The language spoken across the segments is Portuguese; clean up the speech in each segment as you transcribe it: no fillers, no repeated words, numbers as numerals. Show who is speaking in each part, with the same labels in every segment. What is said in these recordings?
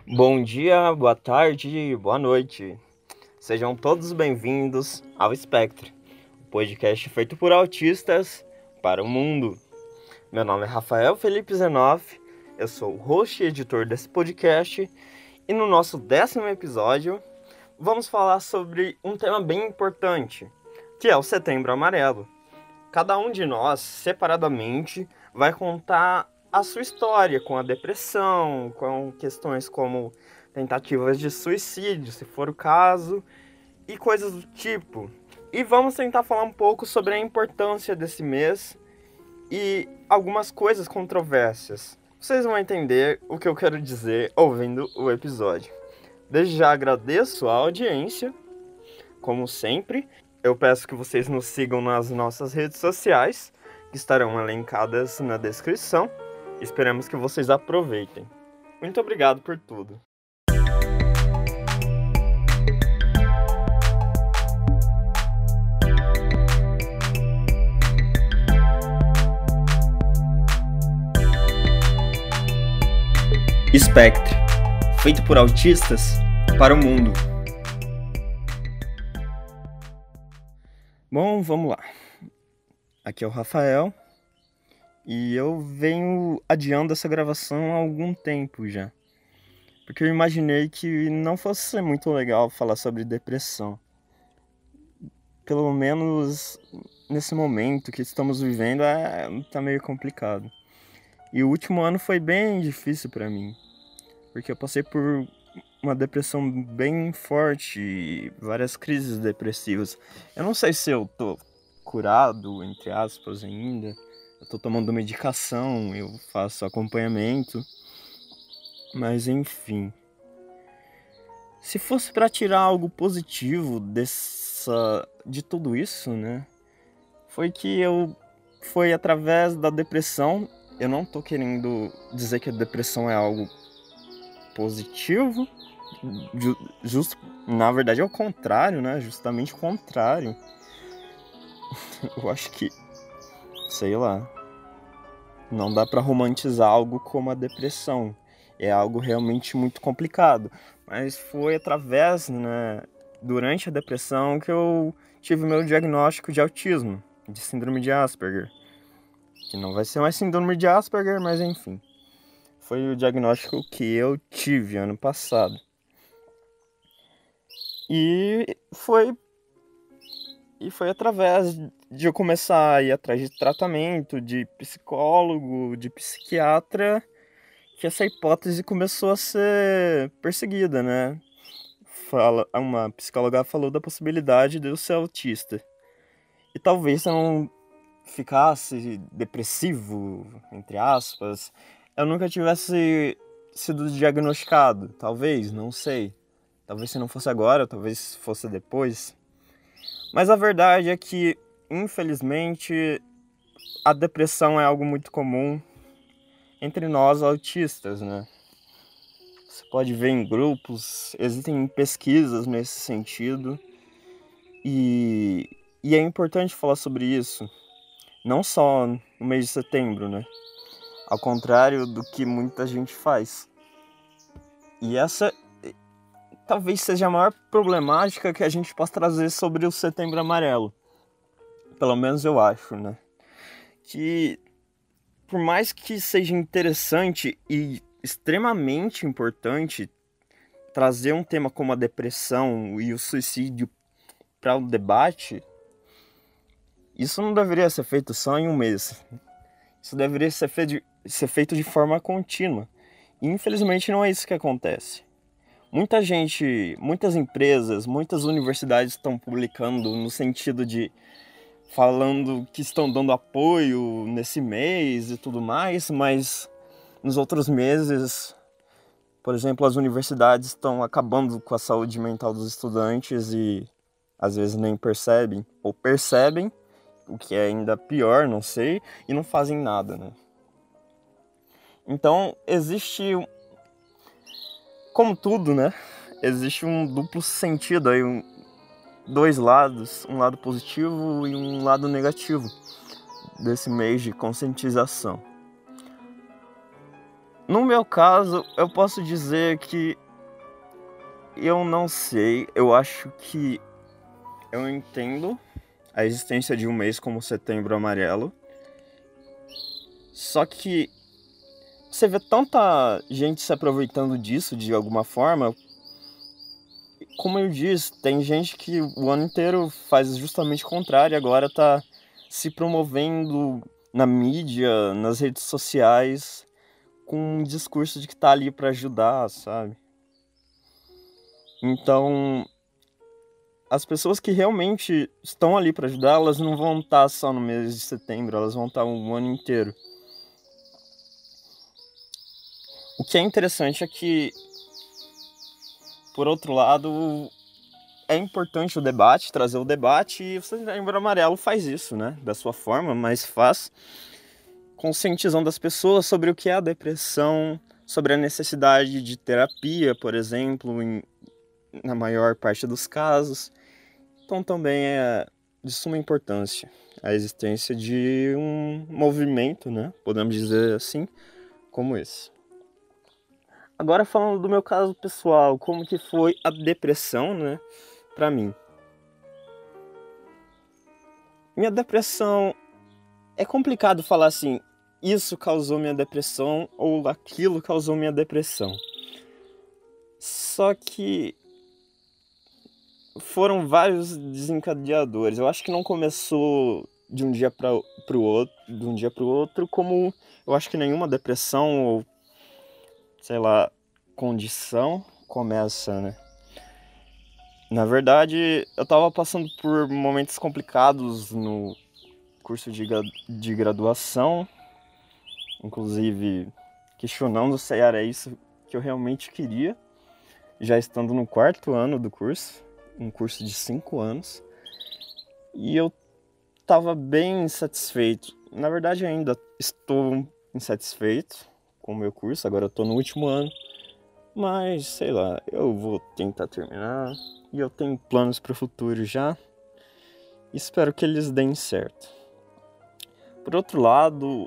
Speaker 1: Bom dia, boa tarde, boa noite. Sejam todos bem-vindos ao Espectro, o podcast feito por autistas para o mundo. Meu nome é Rafael Felipe Zenoff, eu sou o host e editor desse podcast e no nosso 10º episódio vamos falar sobre um tema bem importante, que é o Setembro Amarelo. Cada um de nós, separadamente, vai contar a sua história com a depressão, com questões como tentativas de suicídio, se for o caso, e coisas do tipo. E vamos tentar falar um pouco sobre a importância desse mês e algumas coisas controversas. Vocês vão entender o que eu quero dizer ouvindo o episódio. Desde já agradeço a audiência, como sempre. Eu peço que vocês nos sigam nas nossas redes sociais, que estarão elencadas na descrição. Esperamos que vocês aproveitem. Muito obrigado por tudo. Espectro, feito por autistas para o mundo. Bom, vamos lá. Aqui é o Rafael e eu venho adiando essa gravação há algum tempo já. Porque eu imaginei que não fosse ser muito legal falar sobre depressão. Pelo menos nesse momento que estamos vivendo tá meio complicado. E o último ano foi bem difícil pra mim. Porque eu passei por uma depressão bem forte e várias crises depressivas. Eu não sei se eu tô curado, entre aspas, ainda. Eu tô tomando medicação, eu faço acompanhamento. Mas enfim. Se fosse pra tirar algo positivo de tudo isso, né? Foi através da depressão. Eu não tô querendo dizer que a depressão é algo positivo. Na verdade é o contrário, né? Justamente o contrário. Eu acho que, sei lá, não dá pra romantizar algo como a depressão. É algo realmente muito complicado. Mas foi através, né, durante a depressão que eu tive meu diagnóstico de autismo, de síndrome de Asperger. Que não vai ser mais síndrome de Asperger, mas enfim. Foi o diagnóstico que eu tive ano passado. E foi através de eu começar a ir atrás de tratamento, de psicólogo, de psiquiatra, que essa hipótese começou a ser perseguida, né? Uma psicóloga falou da possibilidade de eu ser autista. E talvez se eu não ficasse depressivo, entre aspas, eu nunca tivesse sido diagnosticado. Talvez, não sei. Talvez se não fosse agora, talvez fosse depois. Mas a verdade é que, infelizmente, a depressão é algo muito comum entre nós autistas, né? Você pode ver em grupos, existem pesquisas nesse sentido. E é importante falar sobre isso, não só no mês de setembro, né? Ao contrário do que muita gente faz. E essa talvez seja a maior problemática que a gente possa trazer sobre o Setembro Amarelo. Pelo menos eu acho, né? Que por mais que seja interessante e extremamente importante trazer um tema como a depressão e o suicídio para o debate, isso não deveria ser feito só em um mês. Isso deveria ser feito de forma contínua. E infelizmente não é isso que acontece. Muita gente, muitas empresas, muitas universidades estão publicando no sentido de falando que estão dando apoio nesse mês e tudo mais, mas nos outros meses, por exemplo, as universidades estão acabando com a saúde mental dos estudantes e às vezes nem percebem, ou percebem, o que é ainda pior, não sei, e não fazem nada, né? Então, existe, como tudo, né? Existe um duplo sentido aí, dois lados, um lado positivo e um lado negativo desse mês de conscientização. No meu caso, eu posso dizer que eu não sei. Eu acho que eu entendo a existência de um mês como Setembro Amarelo. Só que você vê tanta gente se aproveitando disso de alguma forma. Como eu disse, tem gente que o ano inteiro faz justamente o contrário e agora tá se promovendo na mídia, nas redes sociais, com um discurso de que tá ali pra ajudar, sabe? Então, as pessoas que realmente estão ali pra ajudar, elas não vão estar só no mês de setembro, elas vão estar o ano inteiro. O que é interessante é que, por outro lado, é importante o debate, trazer o debate, e o Setembro Amarelo faz isso, né? Da sua forma, mas faz conscientizando as pessoas sobre o que é a depressão, sobre a necessidade de terapia, por exemplo, na maior parte dos casos. Então também é de suma importância a existência de um movimento, né? Podemos dizer assim, como esse. Agora falando do meu caso pessoal, como que foi a depressão, né, pra mim. Minha depressão, é complicado falar assim, isso causou minha depressão ou aquilo causou minha depressão. Só que foram vários desencadeadores. Eu acho que não começou de um dia para o outro, de um dia para o outro, como eu acho que nenhuma depressão ou, sei lá, condição começa, né? Na verdade, eu tava passando por momentos complicados no curso de graduação, inclusive questionando se era isso que eu realmente queria, já estando no 4º ano do curso, um curso de 5 anos, e eu estava bem insatisfeito. Na verdade, ainda estou insatisfeito com o meu curso, agora eu estou no último ano, mas sei lá, eu vou tentar terminar e eu tenho planos para o futuro já. Espero que eles deem certo. Por outro lado,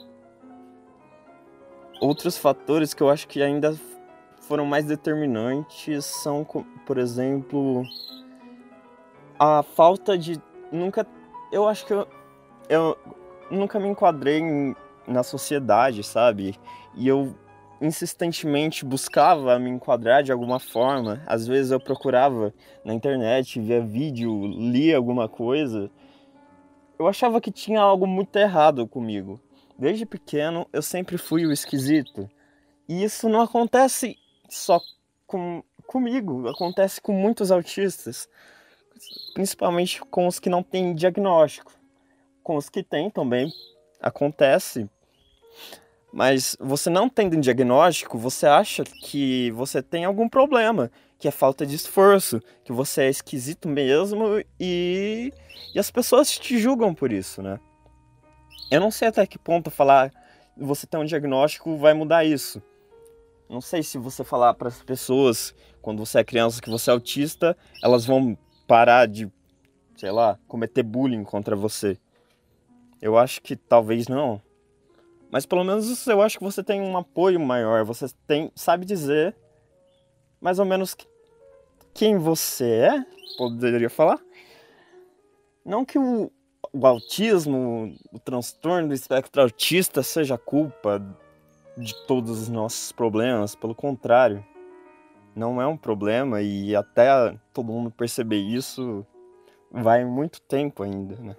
Speaker 1: outros fatores que eu acho que ainda foram mais determinantes são, por exemplo, a falta de eu acho que eu nunca me enquadrei na sociedade, sabe? E eu insistentemente buscava me enquadrar de alguma forma. Às vezes eu procurava na internet, via vídeo, lia alguma coisa. Eu achava que tinha algo muito errado comigo. Desde pequeno eu sempre fui o esquisito. E isso não acontece só comigo, acontece com muitos autistas, principalmente com os que não têm diagnóstico. Com os que têm também acontece, mas você não tendo um diagnóstico, você acha que você tem algum problema, que é falta de esforço, que você é esquisito mesmo e as pessoas te julgam por isso, né? Eu não sei até que ponto falar você tem um diagnóstico vai mudar isso. Não sei se você falar para as pessoas quando você é criança que você é autista, elas vão parar de, sei lá, cometer bullying contra você. Eu acho que talvez não. Mas pelo menos eu acho que você tem um apoio maior. Você sabe dizer mais ou menos quem você é, poderia falar. Não que o autismo, o transtorno do espectro autista seja culpa de todos os nossos problemas. Pelo contrário, não é um problema e até todo mundo perceber isso vai muito tempo ainda, né?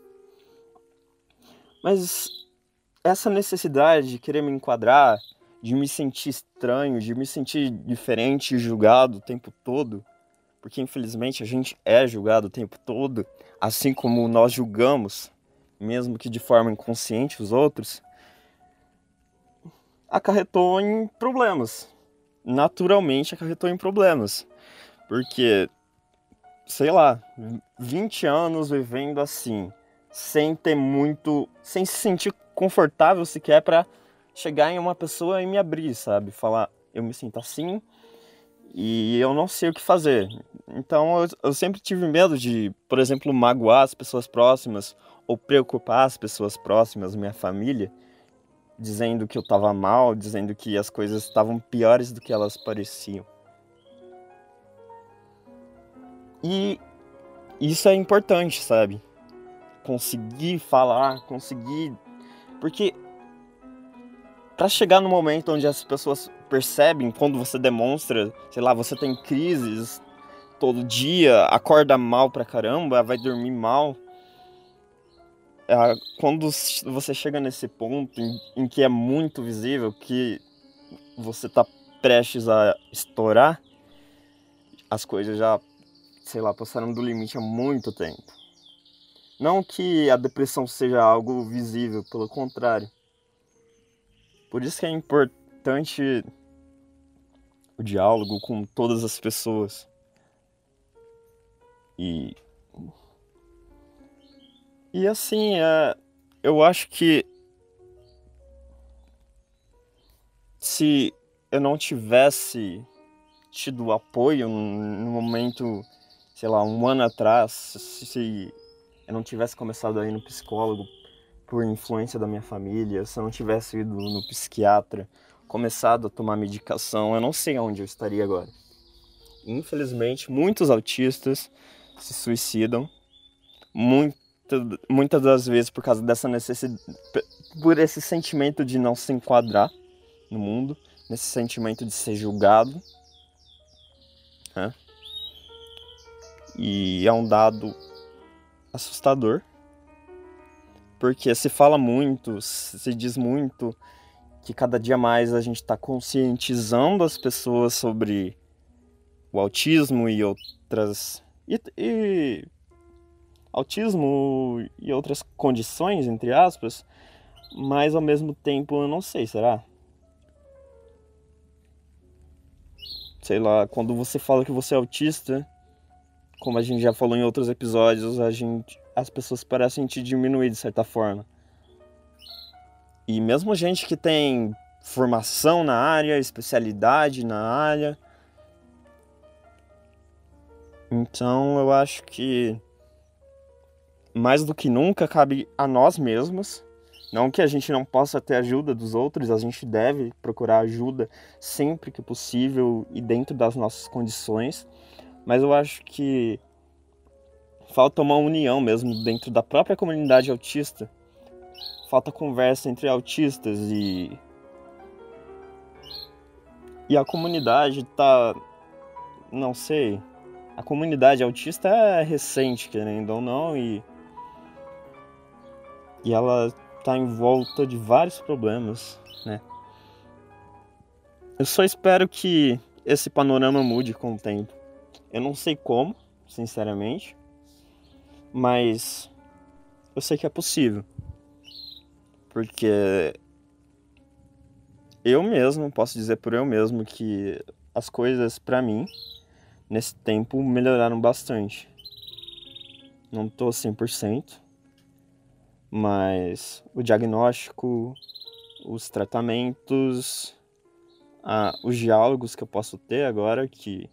Speaker 1: Mas essa necessidade de querer me enquadrar, de me sentir estranho, de me sentir diferente e julgado o tempo todo, porque infelizmente a gente é julgado o tempo todo, assim como nós julgamos, mesmo que de forma inconsciente, os outros, acarretou em problemas. Naturalmente acarretou em problemas. Porque, sei lá, 20 anos vivendo assim, sem se sentir confortável sequer para chegar em uma pessoa e me abrir, sabe? Falar, eu me sinto assim e eu não sei o que fazer. Então eu sempre tive medo de, por exemplo, magoar as pessoas próximas ou preocupar as pessoas próximas, minha família. dizendo que eu tava mal, dizendo que as coisas estavam piores do que elas pareciam. E isso é importante, sabe? Conseguir falar, conseguir... Porque pra chegar no momento onde as pessoas percebem, quando você demonstra, sei lá, você tem crises todo dia, acorda mal pra caramba, vai dormir mal. Quando você chega nesse ponto em que é muito visível que você tá prestes a estourar, as coisas já, sei lá, passaram do limite há muito tempo. Não que a depressão seja algo visível, pelo contrário. Por isso que é importante o diálogo com todas as pessoas. E assim, eu acho que se eu não tivesse tido apoio no momento, sei lá, um ano atrás, se eu não tivesse começado a ir no psicólogo por influência da minha família, se eu não tivesse ido no psiquiatra, começado a tomar medicação, eu não sei onde eu estaria agora. Infelizmente, muitos autistas se suicidam, muitas das vezes por causa dessa necessidade, por esse sentimento de não se enquadrar no mundo, nesse sentimento de ser julgado, né? E é um dado assustador, porque se fala muito, se diz muito que cada dia mais a gente está conscientizando as pessoas sobre o autismo e outras autismo e outras condições, entre aspas, mas ao mesmo tempo eu não sei, será? Sei lá, quando você fala que você é autista, como a gente já falou em outros episódios, as pessoas parecem te diminuir de certa forma. E mesmo gente que tem formação na área, especialidade na área. Então eu acho que mais do que nunca cabe a nós mesmos. Não que a gente não possa ter ajuda dos outros, a gente deve procurar ajuda sempre que possível e dentro das nossas condições. Mas eu acho que falta uma união mesmo dentro da própria comunidade autista. Falta conversa entre autistas e a comunidade tá, não sei, a comunidade autista é recente, querendo ou não, e ela tá em volta de vários problemas, né? Eu só espero que esse panorama mude com o tempo. Eu não sei como, sinceramente, mas eu sei que é possível. Porque eu mesmo, posso dizer por eu mesmo que as coisas pra mim, nesse tempo, melhoraram bastante. Não tô 100%, mas o diagnóstico, os tratamentos, os diálogos que eu posso ter agora, que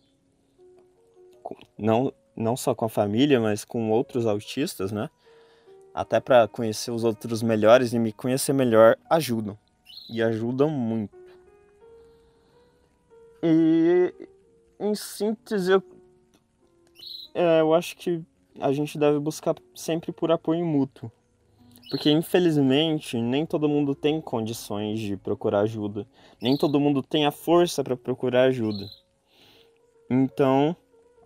Speaker 1: não só com a família, mas com outros autistas, né? Até para conhecer os outros melhores e me conhecer melhor, ajudam. E ajudam muito. E, em síntese, eu acho que a gente deve buscar sempre por apoio mútuo. Porque, infelizmente, nem todo mundo tem condições de procurar ajuda. Nem todo mundo tem a força para procurar ajuda. Então,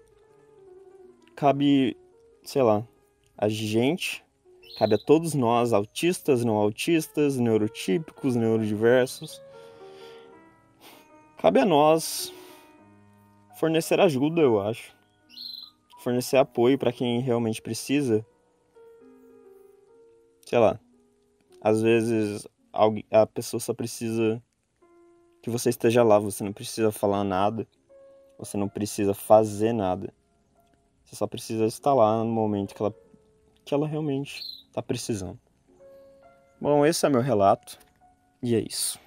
Speaker 1: cabe, sei lá, a gente, cabe a todos nós, autistas, não autistas, neurotípicos, neurodiversos, cabe a nós fornecer ajuda, eu acho. Fornecer apoio para quem realmente precisa. Sei lá, às vezes a pessoa só precisa que você esteja lá, você não precisa falar nada, você não precisa fazer nada. Você só precisa estar lá no momento que ela realmente está precisando. Bom, esse é meu relato e é isso.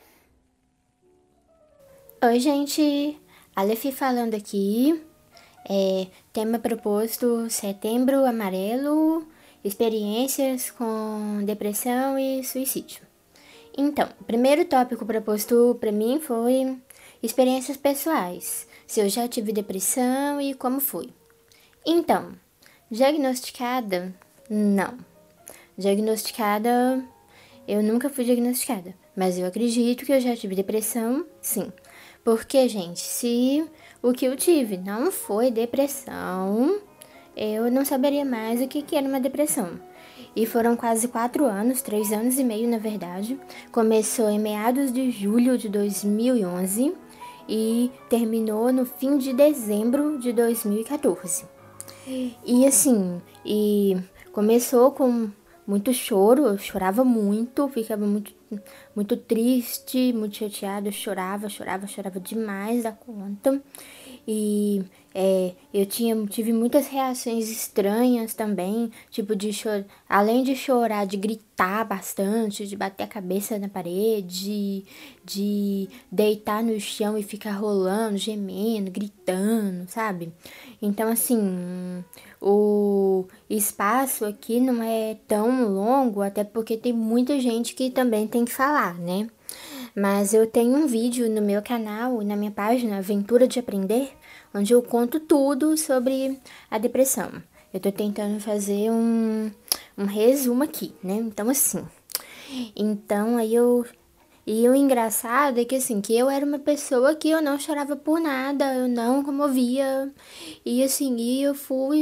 Speaker 2: Oi, gente. Aleph falando aqui. Tema proposto Setembro Amarelo, experiências com depressão e suicídio. Então, o primeiro tópico proposto para mim foi experiências pessoais. Se eu já tive depressão e como foi. Então, diagnosticada? Não. Diagnosticada, eu nunca fui diagnosticada. Mas eu acredito que eu já tive depressão, sim. Porque, gente, se o que eu tive não foi depressão, eu não saberia mais o que era uma depressão. E foram quase 4 anos, 3 anos e meio na verdade. Começou em meados de julho de 2011 e terminou no fim de dezembro de 2014. E assim, começou com muito choro, eu chorava muito, ficava muito triste, muito chateada, eu chorava demais da conta. E eu tive muitas reações estranhas também, tipo além de chorar, de gritar bastante, de bater a cabeça na parede, de deitar no chão e ficar rolando, gemendo, gritando, sabe? Então, assim, o espaço aqui não é tão longo, até porque tem muita gente que também tem que falar, né? Mas eu tenho um vídeo no meu canal, na minha página Aventura de Aprender, onde eu conto tudo sobre a depressão. Eu tô tentando fazer um resumo aqui, né? Então, assim. Então, E o engraçado é que, assim, que eu era uma pessoa que eu não chorava por nada, eu não comovia. E, assim, eu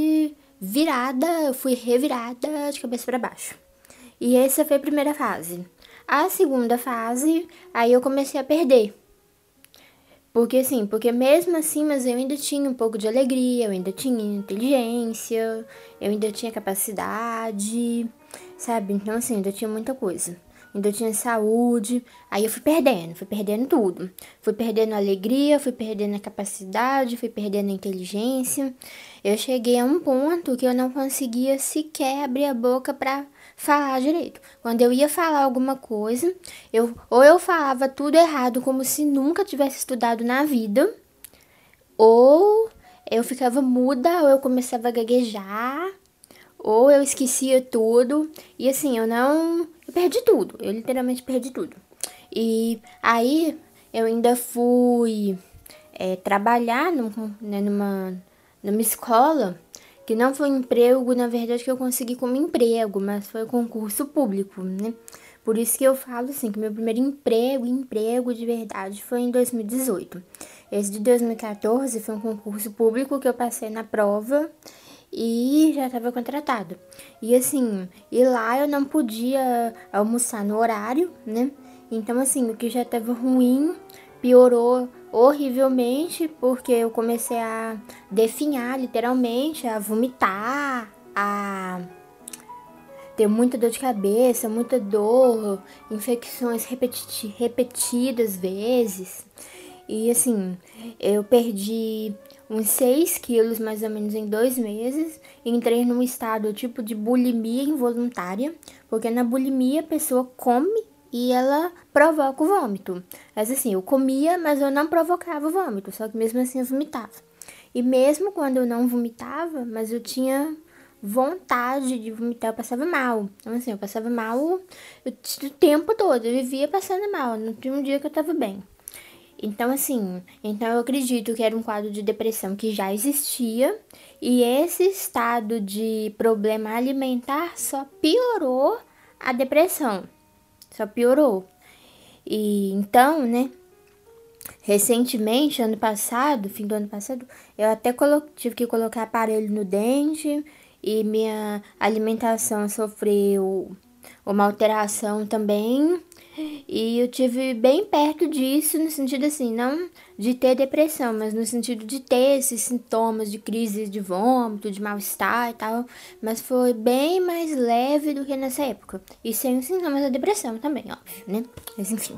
Speaker 2: fui revirada de cabeça para baixo. E essa foi a primeira fase. A segunda fase, aí eu comecei a perder. Porque mesmo assim, mas eu ainda tinha um pouco de alegria, eu ainda tinha inteligência, eu ainda tinha capacidade, sabe? Então, assim, ainda tinha muita coisa. Ainda tinha saúde, aí eu fui perdendo tudo. Fui perdendo a alegria, fui perdendo a capacidade, fui perdendo a inteligência. Eu cheguei a um ponto que eu não conseguia sequer abrir a boca pra falar direito. Quando eu ia falar alguma coisa, ou eu falava tudo errado, como se nunca tivesse estudado na vida, ou eu ficava muda, ou eu começava a gaguejar, ou eu esquecia tudo. E assim, eu perdi tudo. Eu literalmente perdi tudo. E aí eu ainda fui trabalhar numa escola que não foi um emprego, na verdade, que eu consegui como emprego, mas foi concurso público, né? Por isso que eu falo assim, que meu primeiro emprego de verdade, foi em 2018. Esse de 2014 foi um concurso público que eu passei na prova e já estava contratado. E assim, e lá eu não podia almoçar no horário, né? Então assim, o que já estava ruim piorou horrivelmente, porque eu comecei a definhar, literalmente, a vomitar, a ter muita dor de cabeça, muita dor, infecções repetidas vezes. E assim, eu perdi uns 6 quilos mais ou menos em 2 meses. Entrei num estado tipo de bulimia involuntária, porque na bulimia a pessoa come e ela provoca o vômito. Mas assim, eu comia, mas eu não provocava o vômito, só que mesmo assim eu vomitava. E mesmo quando eu não vomitava, mas eu tinha vontade de vomitar, eu passava mal. Então assim, eu passava mal o tempo todo, eu vivia passando mal, não tinha um dia que eu tava bem. Então, assim, eu acredito que era um quadro de depressão que já existia e esse estado de problema alimentar só piorou a depressão. Só piorou. E então, né, recentemente, fim do ano passado, eu até tive que colocar aparelho no dente e minha alimentação sofreu uma alteração também. E eu tive bem perto disso, no sentido assim, não de ter depressão, mas no sentido de ter esses sintomas de crise de vômito, de mal-estar e tal. Mas foi bem mais leve do que nessa época. E sem os sintomas da depressão também, óbvio, né? Mas enfim.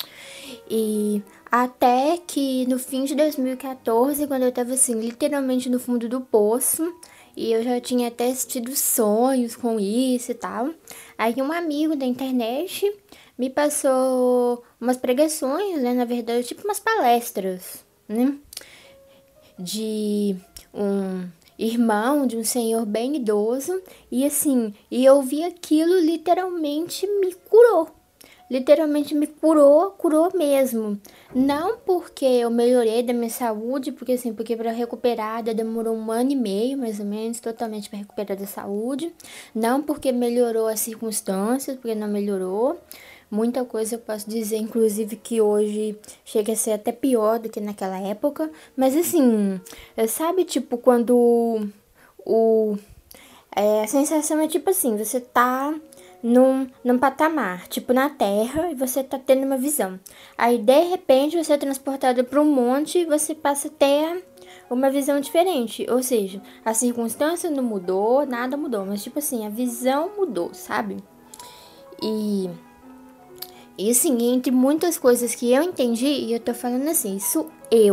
Speaker 2: E até que no fim de 2014, quando eu tava assim, literalmente no fundo do poço, e eu já tinha até tido sonhos com isso e tal. Aí um amigo da internet me passou umas pregações, né? Na verdade, tipo umas palestras, né? De um irmão de um senhor bem idoso. E assim, e eu vi aquilo literalmente me curou. literalmente me curou mesmo. Não porque eu melhorei da minha saúde, porque para recuperar demorou 1 ano e meio, mais ou menos, totalmente para recuperar da saúde. Não porque melhorou as circunstâncias, porque não melhorou. Muita coisa eu posso dizer, inclusive, que hoje chega a ser até pior do que naquela época. Mas assim, sabe, tipo, quando a sensação é tipo assim, você tá num patamar, tipo na Terra, e você tá tendo uma visão. Aí, de repente, você é transportado para um monte e você passa a ter uma visão diferente. Ou seja, a circunstância não mudou, nada mudou, mas tipo assim, a visão mudou, sabe? E assim, entre muitas coisas que eu entendi, e eu tô falando assim, isso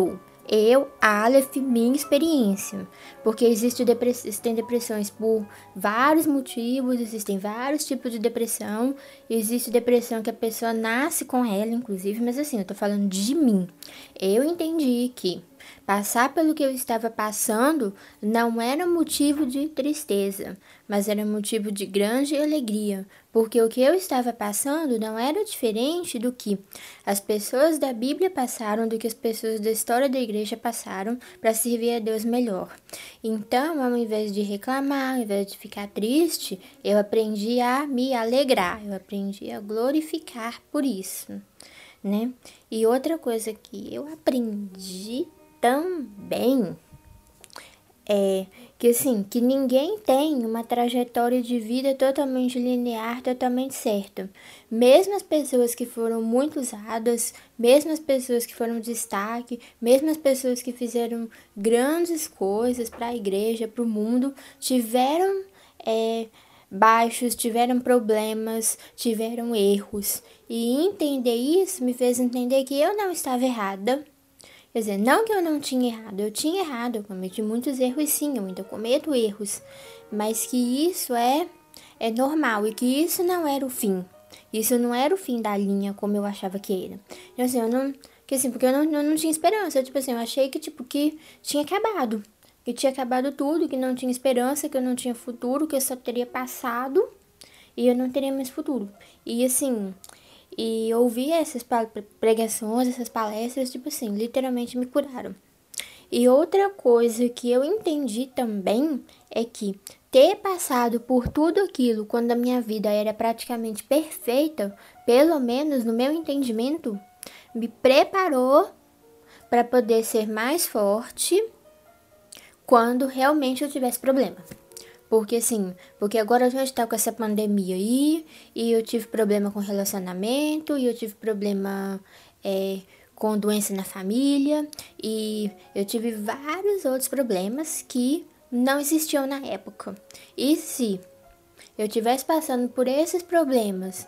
Speaker 2: Aleph, minha experiência. Porque existem depressões por vários motivos, existem vários tipos de depressão. Existe depressão que a pessoa nasce com ela, inclusive, mas assim, eu tô falando de mim. Eu entendi que passar pelo que eu estava passando não era motivo de tristeza, mas era motivo de grande alegria, porque o que eu estava passando não era diferente do que as pessoas da Bíblia passaram, do que as pessoas da história da igreja passaram para servir a Deus melhor. Então, ao invés de reclamar, ao invés de ficar triste, eu aprendi a me alegrar, eu aprendi a glorificar por isso, né? E outra coisa que eu aprendi também é que assim, que ninguém tem uma trajetória de vida totalmente linear, totalmente certa. Mesmo as pessoas que foram muito usadas, mesmo as pessoas que foram destaque, mesmo as pessoas que fizeram grandes coisas para a igreja, para o mundo, tiveram baixos, tiveram problemas, tiveram erros. E entender isso me fez entender que eu não estava errada. Quer dizer, não que eu não tinha errado, eu tinha errado, eu cometi muitos erros sim, eu ainda cometo erros, mas que isso é normal e que isso não era o fim. Isso não era o fim da linha como eu achava que era. Então, assim, porque eu não tinha esperança, tipo assim, eu achei que, tipo, que tinha acabado. Que tinha acabado tudo, que não tinha esperança, que eu não tinha futuro, que eu só teria passado e eu não teria mais futuro. E, assim, e ouvir essas pregações, essas palestras, tipo assim, literalmente me curaram. E outra coisa que eu entendi também é que ter passado por tudo aquilo quando a minha vida era praticamente perfeita, pelo menos no meu entendimento, me preparou para poder ser mais forte quando realmente eu tivesse problema. Porque agora a gente tá com essa pandemia aí, e eu tive problema com relacionamento, e eu tive problema com doença na família, e eu tive vários outros problemas que não existiam na época. E se eu tivesse passando por esses problemas,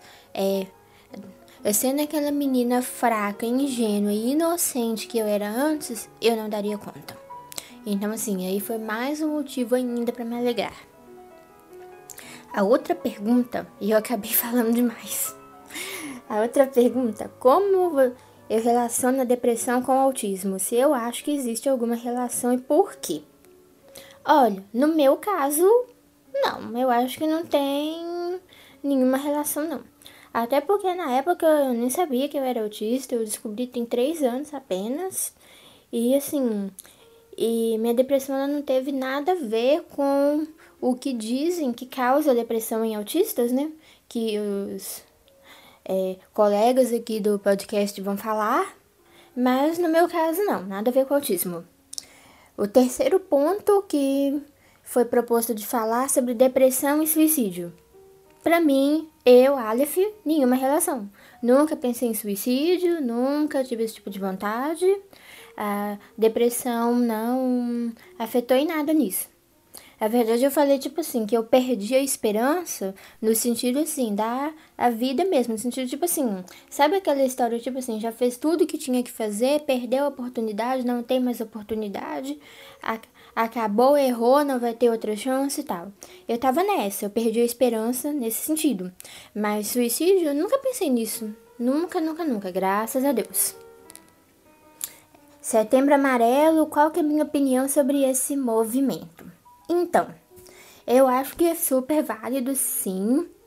Speaker 2: sendo aquela menina fraca, ingênua e inocente que eu era antes, eu não daria conta. Então, assim, aí foi mais um motivo ainda para me alegrar. A outra pergunta, e eu acabei falando demais. A outra pergunta, como eu relaciono a depressão com o autismo? Se eu acho que existe alguma relação e por quê? Olha, no meu caso, não. Eu acho que não tem nenhuma relação, não. Até porque na época eu nem sabia que eu era autista, eu descobri tem 3 anos apenas. E assim, minha depressão ela não teve nada a ver com o que dizem que causa depressão em autistas, né? Que os colegas aqui do podcast vão falar, mas no meu caso não, nada a ver com autismo. O terceiro ponto que foi proposto de falar sobre depressão e suicídio. Para mim, Aleph, nenhuma relação. Nunca pensei em suicídio, nunca tive esse tipo de vontade. A depressão não afetou em nada nisso. Na verdade, eu falei, tipo assim, que eu perdi a esperança no sentido, assim, da a vida mesmo. No sentido, tipo assim, sabe aquela história, tipo assim, já fez tudo que tinha que fazer, perdeu a oportunidade, não tem mais oportunidade, acabou, errou, não vai ter outra chance e tal. Eu tava nessa, eu perdi a esperança nesse sentido. Mas suicídio, eu nunca pensei nisso. Nunca, nunca, nunca, graças a Deus. Setembro Amarelo, qual que é a minha opinião sobre esse movimento? Então, eu acho que é super válido, sim,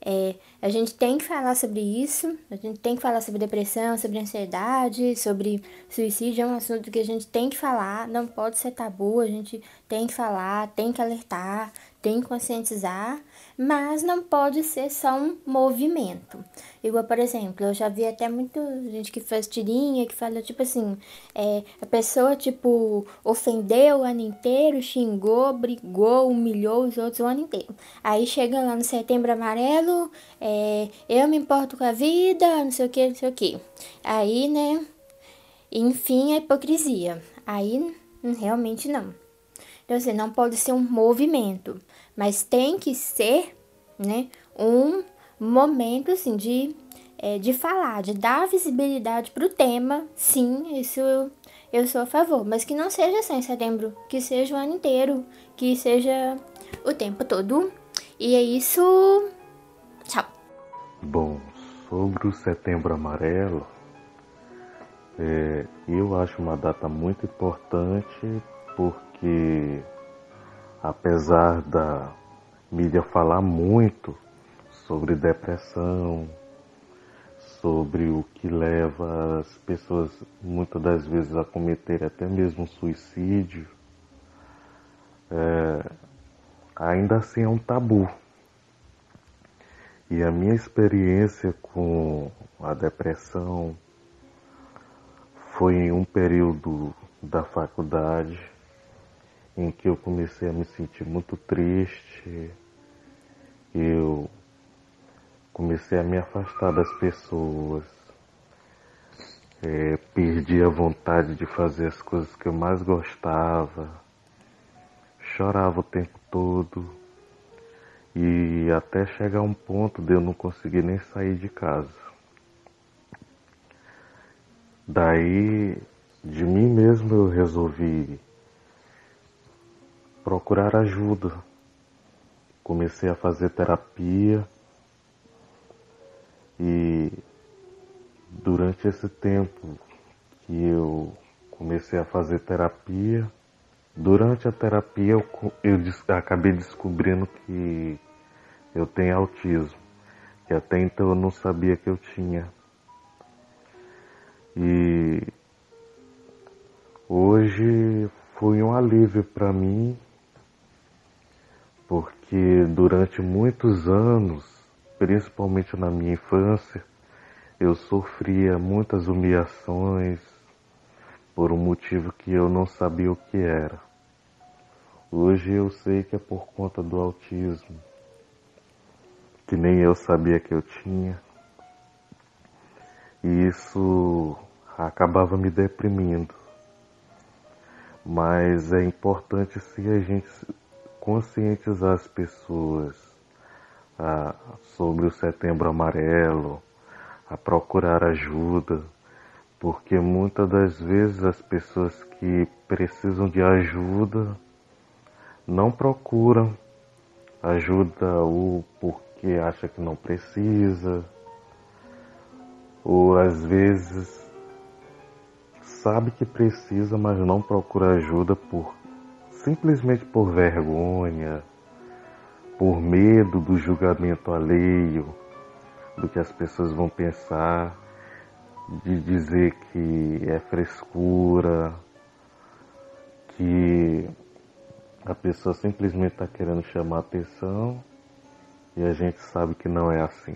Speaker 2: A gente tem que falar sobre isso, a gente tem que falar sobre depressão, sobre ansiedade, sobre suicídio, é um assunto que a gente tem que falar, não pode ser tabu, a gente tem que falar, tem que alertar, tem que conscientizar, mas não pode ser só um movimento. Igual, por exemplo, eu já vi até muita gente que faz tirinha, que fala, tipo assim, a pessoa, tipo, ofendeu o ano inteiro, xingou, brigou, humilhou os outros o ano inteiro. Aí chega lá no Setembro Amarelo, eu me importo com a vida, não sei o que, não sei o que. Aí, né, enfim, a hipocrisia. Aí, realmente não. Então, assim, não pode ser um movimento, mas tem que ser, né, um momento, assim, de falar, de dar visibilidade pro tema. Sim, isso eu sou a favor, mas que não seja só em setembro, que seja o ano inteiro, que seja o tempo todo. E é isso. Tchau.
Speaker 3: Bom, sobre o Setembro Amarelo, eu acho uma data muito importante porque, apesar da mídia falar muito sobre depressão, sobre o que leva as pessoas muitas das vezes a cometer até mesmo suicídio, ainda assim é um tabu. E a minha experiência com a depressão foi em um período da faculdade em que eu comecei a me sentir muito triste, eu comecei a me afastar das pessoas, perdi a vontade de fazer as coisas que eu mais gostava, chorava o tempo todo e até chegar a um ponto de eu não conseguir nem sair de casa. Daí, de mim mesmo, eu resolvi procurar ajuda. Comecei a fazer terapia e durante esse tempo que eu comecei a fazer terapia, durante a terapia eu acabei descobrindo que eu tenho autismo, que até então eu não sabia que eu tinha. E hoje foi um alívio para mim, porque durante muitos anos, principalmente na minha infância, eu sofria muitas humilhações por um motivo que eu não sabia o que era. Hoje eu sei que é por conta do autismo, que nem eu sabia que eu tinha, e isso acabava me deprimindo. Mas é importante se a gente conscientizar as pessoas sobre o Setembro Amarelo, a procurar ajuda, porque muitas das vezes as pessoas que precisam de ajuda não procuram ajuda ou porque acha que não precisa, ou às vezes sabe que precisa, mas não procura ajuda simplesmente por vergonha, por medo do julgamento alheio, do que as pessoas vão pensar, de dizer que é frescura, que a pessoa simplesmente está querendo chamar atenção e a gente sabe que não é assim.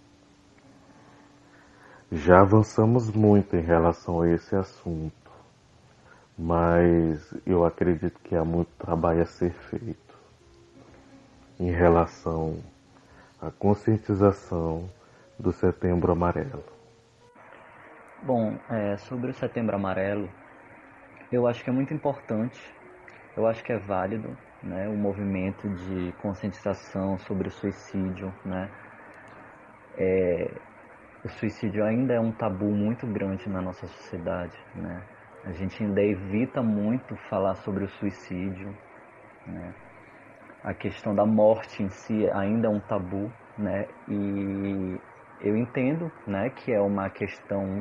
Speaker 3: Já avançamos muito em relação a esse assunto, mas eu acredito que há muito trabalho a ser feito em relação à conscientização do Setembro Amarelo.
Speaker 4: Bom, sobre o Setembro Amarelo, eu acho que é muito importante, eu acho que é válido, né, o movimento de conscientização sobre o suicídio, né. O suicídio ainda é um tabu muito grande na nossa sociedade, né. A gente ainda evita muito falar sobre o suicídio, né. A questão da morte em si ainda é um tabu, né, e eu entendo, né, que é uma questão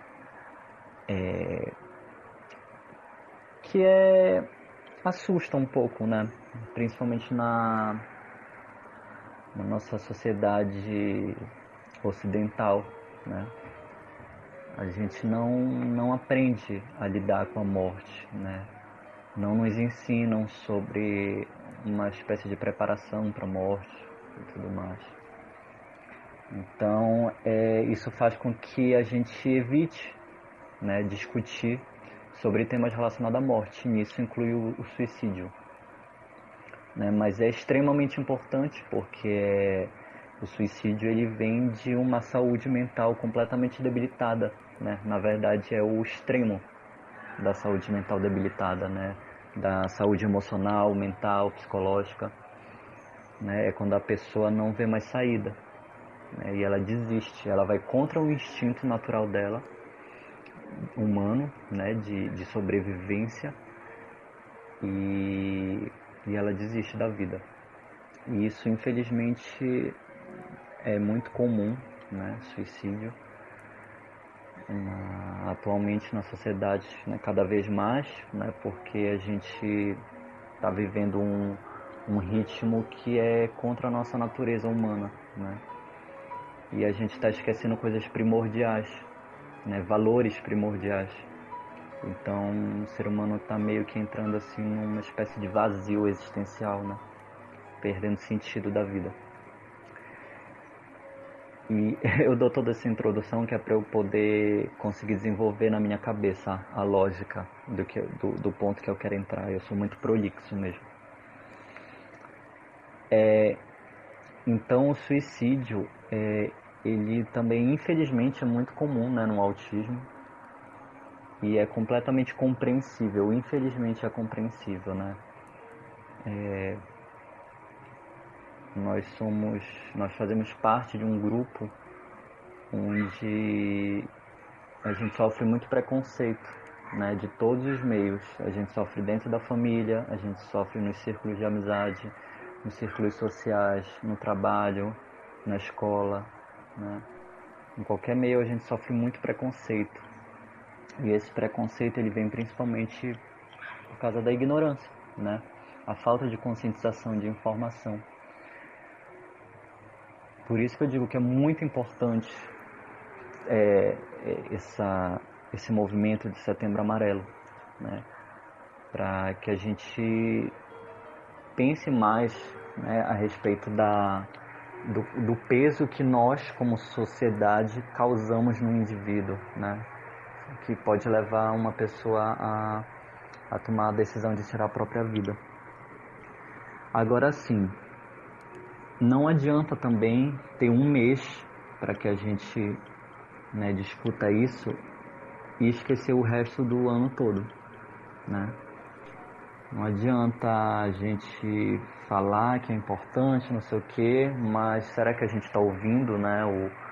Speaker 4: que assusta um pouco, né? Principalmente na nossa sociedade ocidental, né? A gente não aprende a lidar com a morte, né? Não nos ensinam sobre uma espécie de preparação para a morte e tudo mais. Então, isso faz com que a gente evite, né, discutir sobre temas relacionados à morte. Nisso inclui o suicídio, né? Mas é extremamente importante porque o suicídio ele vem de uma saúde mental completamente debilitada, né? Na verdade, é o extremo da saúde mental debilitada, né? Da saúde emocional, mental, psicológica, né? É quando a pessoa não vê mais saída, né? E ela desiste, ela vai contra o instinto natural dela, humano, né? De sobrevivência, e ela desiste da vida. E isso, infelizmente, é muito comum, né? Suicídio atualmente na sociedade, né? Cada vez mais, né? Porque a gente está vivendo um ritmo que é contra a nossa natureza humana, né? E a gente está esquecendo coisas primordiais, né? Valores primordiais. Então o ser humano está meio que entrando assim numa espécie de vazio existencial, né? Perdendo sentido da vida. E eu dou toda essa introdução que é para eu poder conseguir desenvolver na minha cabeça a lógica do ponto que eu quero entrar. Eu sou muito prolixo mesmo. Então o suicídio, ele também infelizmente é muito comum, né, no autismo. E é completamente compreensível, infelizmente é compreensível, né? Nós fazemos parte de um grupo onde a gente sofre muito preconceito, né, de todos os meios. A gente sofre dentro da família, a gente sofre nos círculos de amizade, nos círculos sociais, no trabalho, na escola, né? Em qualquer meio a gente sofre muito preconceito. E esse preconceito ele vem principalmente por causa da ignorância, né? A falta de conscientização de informação. Por isso que eu digo que é muito importante esse movimento de Setembro Amarelo, né? Para que a gente pense mais, né, a respeito do peso que nós, como sociedade, causamos no indivíduo, né? Que pode levar uma pessoa a tomar a decisão de tirar a própria vida. Agora sim, não adianta também ter um mês para que a gente, né, discuta isso e esquecer o resto do ano todo, né? Não adianta a gente falar que é importante, não sei o quê, mas será que a gente está ouvindo, né,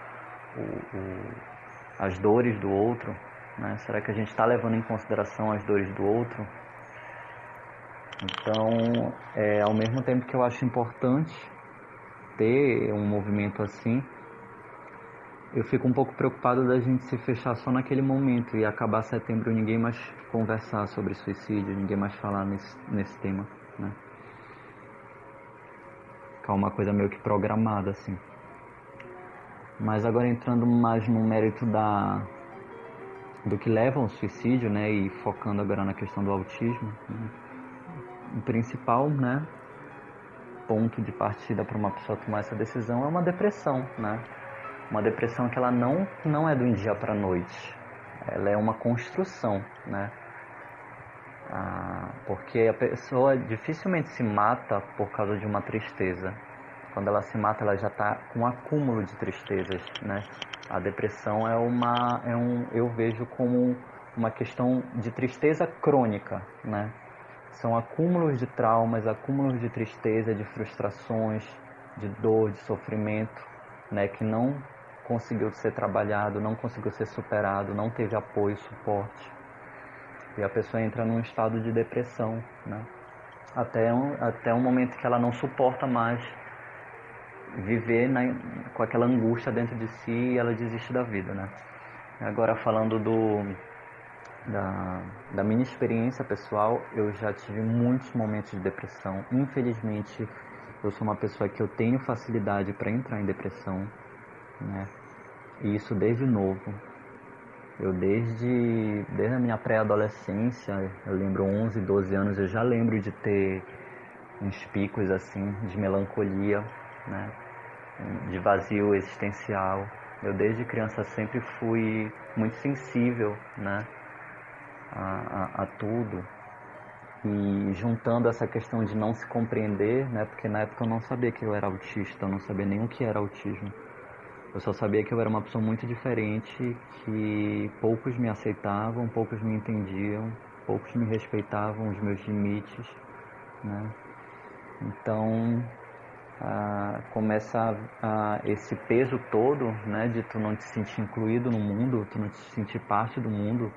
Speaker 4: as dores do outro, né? Será que a gente está levando em consideração as dores do outro? Então, ao mesmo tempo que eu acho importante ter um movimento assim, eu fico um pouco preocupado da gente se fechar só naquele momento e acabar setembro e ninguém mais conversar sobre suicídio, ninguém mais falar nesse tema, né? Ficar uma coisa meio que programada, assim. Mas agora entrando mais no mérito do que leva ao suicídio, né, e focando agora na questão do autismo, né? O principal, né, ponto de partida para uma pessoa tomar essa decisão é uma depressão, né? Uma depressão que ela não é do dia para a noite, ela é uma construção, né? Porque a pessoa dificilmente se mata por causa de uma tristeza. Quando ela se mata, ela já está com um acúmulo de tristezas, né? A depressão eu vejo como uma questão de tristeza crônica, né? São acúmulos de traumas, acúmulos de tristeza, de frustrações, de dor, de sofrimento, né? Que não conseguiu ser trabalhado, não conseguiu ser superado, não teve apoio, suporte. E a pessoa entra num estado de depressão, né? Até um momento que ela não suporta mais viver com aquela angústia dentro de si e ela desiste da vida, né? Agora falando da minha experiência pessoal, eu já tive muitos momentos de depressão. Infelizmente, Eu sou uma pessoa que eu tenho facilidade para entrar em depressão, né? E isso desde novo. Eu desde a minha pré-adolescência, eu lembro 11, 12 anos, eu já lembro de ter uns picos assim de melancolia, né? De vazio existencial. Eu desde criança sempre fui muito sensível, né? A tudo. E juntando essa questão de não se compreender, né? Porque na época eu não sabia que eu era autista, eu não sabia nem o que era autismo. Eu só sabia que eu era uma pessoa muito diferente, que poucos me aceitavam, poucos me entendiam, poucos me respeitavam os meus limites, né? Então, começa esse peso todo, né, de tu não te sentir incluído no mundo, tu não te sentir parte do mundo,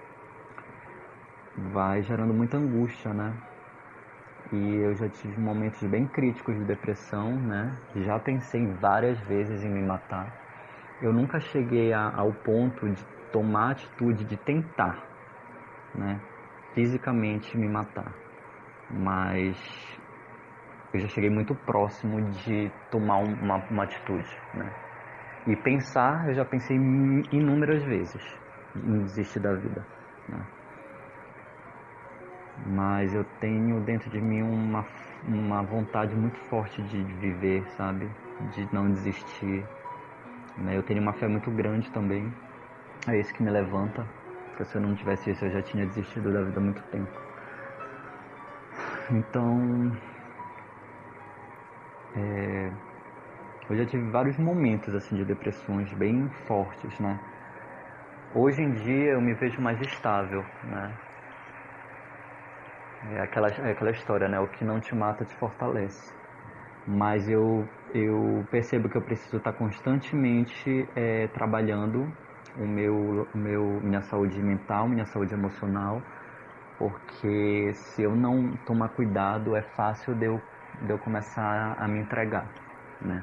Speaker 4: vai gerando muita angústia, né? E eu já tive momentos bem críticos de depressão, né? Já pensei várias vezes em me matar. Eu nunca cheguei ao ponto de tomar a atitude de tentar, né, fisicamente me matar. Mas eu já cheguei muito próximo de tomar uma atitude, né? E pensar, eu já pensei inúmeras vezes em desistir da vida, né? Mas eu tenho dentro de mim uma vontade muito forte de viver, sabe? De não desistir, né? Eu tenho uma fé muito grande também, é isso que me levanta, porque se eu não tivesse isso eu já tinha desistido da vida há muito tempo. Então, eu já tive vários momentos assim de depressões bem fortes, né? Hoje em dia eu me vejo mais estável, né? É aquela história, né? O que não te mata te fortalece. Mas eu percebo que eu preciso estar constantemente trabalhando minha saúde mental, minha saúde emocional, porque se eu não tomar cuidado é fácil de eu começar a me entregar, né?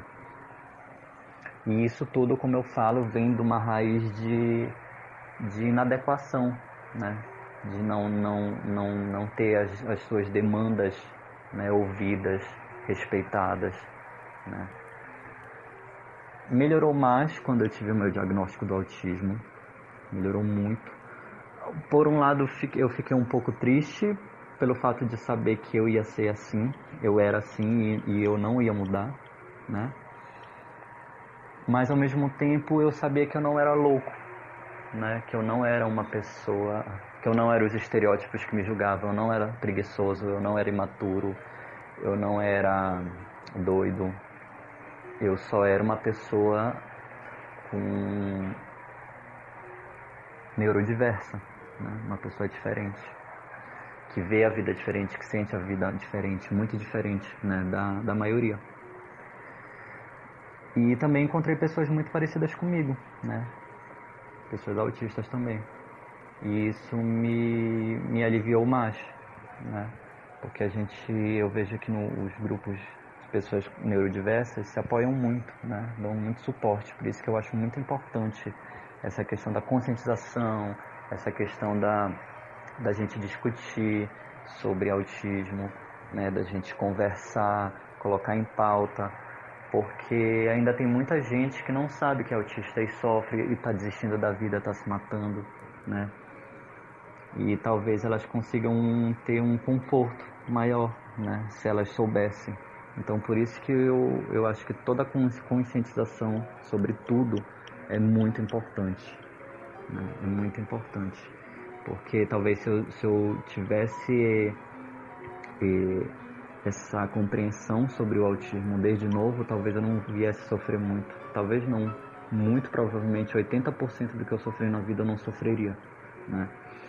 Speaker 4: E isso tudo, como eu falo, vem de uma raiz de inadequação, né? De não ter as suas demandas, né, ouvidas, respeitadas, né? Melhorou mais quando eu tive o meu diagnóstico do autismo, melhorou muito. Por um lado, eu fiquei um pouco triste pelo fato de saber que eu ia ser assim, eu era assim e eu não ia mudar, né? Mas ao mesmo tempo eu sabia que eu não era louco, né? Que eu não era uma pessoa, que eu não era os estereótipos que me julgavam, eu não era preguiçoso, eu não era imaturo, eu não era doido, eu só era uma pessoa com neurodiversa, né? Uma pessoa diferente, que vê a vida diferente, que sente a vida diferente, muito diferente, né, da maioria. E também encontrei pessoas muito parecidas comigo, né? Pessoas autistas também. E isso me aliviou mais, né? Porque eu vejo que os grupos de pessoas neurodiversas se apoiam muito, né? Dão muito suporte. Por isso que eu acho muito importante essa questão da conscientização, essa questão da gente discutir sobre autismo, né? Da gente conversar, colocar em pauta, porque ainda tem muita gente que não sabe que é autista e sofre e está desistindo da vida, está se matando, né? E talvez elas consigam ter um conforto maior, né, se elas soubessem. Então por isso que eu acho que toda conscientização sobre tudo é muito importante, né? É muito importante, porque talvez se eu tivesse essa compreensão sobre o autismo desde novo, talvez eu não viesse sofrer muito, talvez não, muito provavelmente 80% do que eu sofri na vida eu não sofreria, né?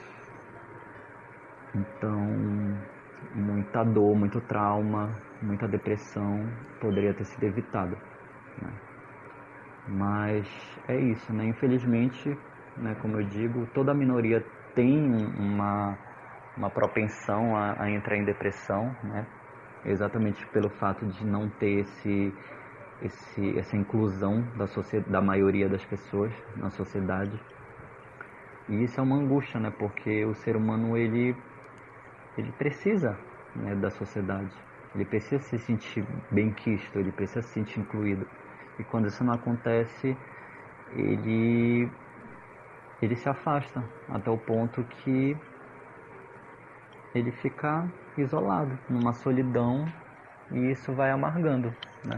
Speaker 4: Então, muita dor, muito trauma, muita depressão poderia ter sido evitado, né? Mas é isso, né? Infelizmente, né, como eu digo, toda minoria tem uma propensão a entrar em depressão, né? Exatamente pelo fato de não ter essa inclusão da maioria das pessoas na sociedade. E isso é uma angústia, né? Porque o ser humano, ele precisa, né, da sociedade. Ele precisa se sentir bem-quisto, ele precisa se sentir incluído. E quando isso não acontece, ele se afasta até o ponto que ele fica isolado, numa solidão, e isso vai amargando, né?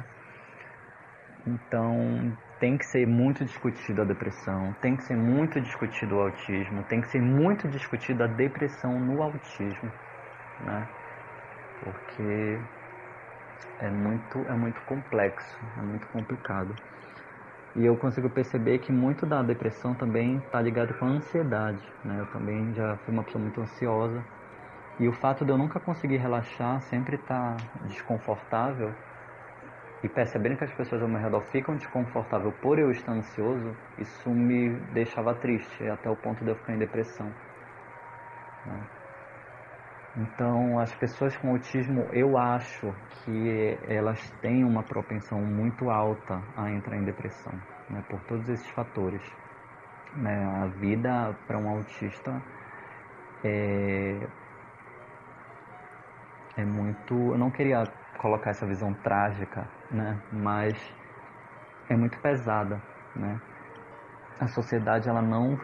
Speaker 4: Então, tem que ser muito discutido a depressão, tem que ser muito discutido o autismo, tem que ser muito discutido a depressão no autismo, né? Porque é muito complexo, é muito complicado. E eu consigo perceber que muito da depressão também está ligado com a ansiedade, né? Eu também já fui uma pessoa muito ansiosa. E o fato de eu nunca conseguir relaxar, sempre estar desconfortável, e percebendo que as pessoas ao meu redor ficam desconfortáveis por eu estar ansioso, isso me deixava triste, até o ponto de eu ficar em depressão, né? Então, as pessoas com autismo, eu acho que elas têm uma propensão muito alta a entrar em depressão, né, por todos esses fatores, né? A vida para um autista é muito... Eu não queria colocar essa visão trágica, né, mas é muito pesada, né? A sociedade, ela não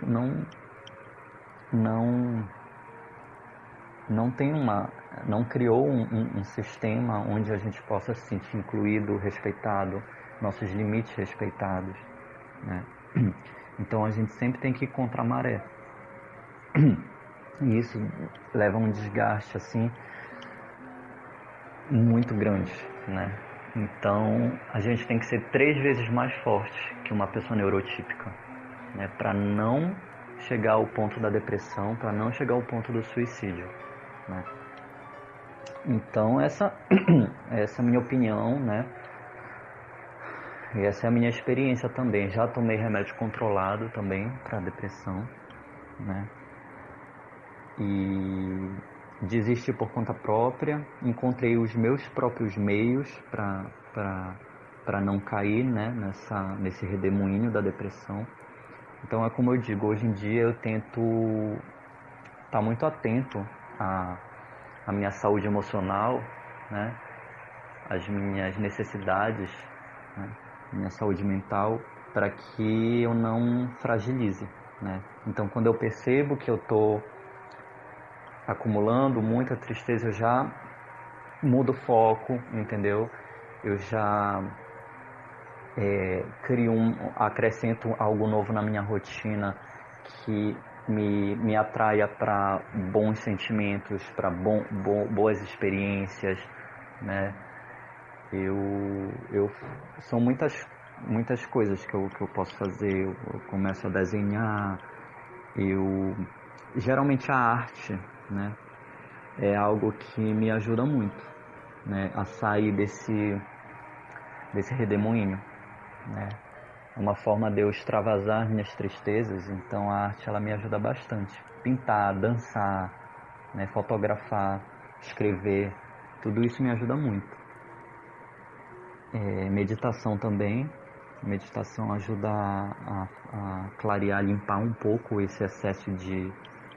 Speaker 4: tem não criou um sistema onde a gente possa se sentir incluído, respeitado, nossos limites respeitados, né? Então a gente sempre tem que ir contra a maré. E isso leva a um desgaste assim muito grande, né? Então a gente tem que ser 3 vezes mais forte que uma pessoa neurotípica, né, para não chegar ao ponto da depressão, para não chegar ao ponto do suicídio, né? Então essa é a minha opinião, né? E essa é a minha experiência também. Já tomei remédio controlado também para depressão, né? E desisti por conta própria, encontrei os meus próprios meios para não cair, né, nesse redemoinho da depressão. Então é como eu digo, hoje em dia eu tento estar muito atento à minha saúde emocional, né, às minhas necessidades, né, minha saúde mental, para que eu não fragilize, né. Então quando eu percebo que eu estou acumulando muita tristeza, eu já mudo o foco, entendeu? Eu já acrescento algo novo na minha rotina que me atraia para bons sentimentos, para boas experiências, né? São muitas coisas que eu posso fazer. Eu começo a desenhar, geralmente a arte, né, é algo que me ajuda muito, né, a sair desse redemoinho, né? É uma forma de eu extravasar minhas tristezas. Então a arte, ela me ajuda bastante. Pintar, dançar, né, fotografar, escrever, tudo isso me ajuda muito. Meditação também. Meditação ajuda a clarear, limpar um pouco esse excesso de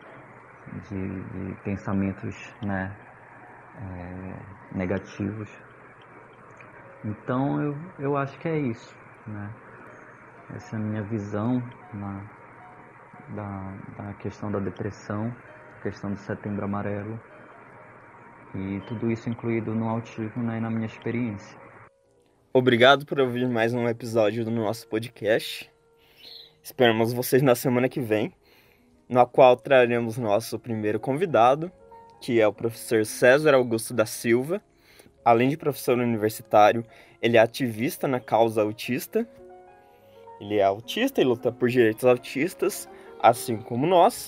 Speaker 4: pensamentos, né, negativos. Então eu acho que é isso, né? Essa é a minha visão da questão da depressão, questão do Setembro Amarelo, e tudo isso incluído no autismo, né, e na minha experiência.
Speaker 1: Obrigado por ouvir mais um episódio do nosso podcast. Esperamos vocês na semana que vem, na qual traremos nosso primeiro convidado, que é o professor César Augusto da Silva. Além de professor universitário, ele é ativista na causa autista. Ele é autista e luta por direitos autistas, assim como nós.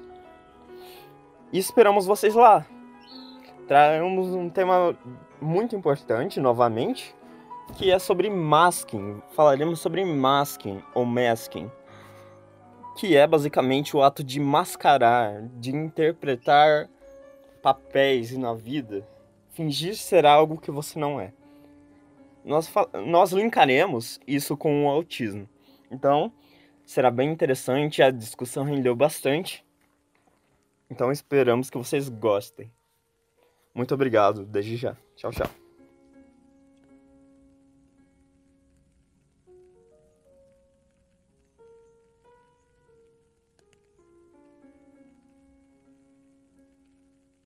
Speaker 1: E esperamos vocês lá. Traremos um tema muito importante, novamente, que é sobre masking. Falaremos sobre masking ou masking, que é basicamente o ato de mascarar, de interpretar papéis na vida, fingir ser algo que você não é. Nós linkaremos isso com o autismo. Então, será bem interessante, a discussão rendeu bastante. Então, esperamos que vocês gostem. Muito obrigado, desde já. Tchau, tchau.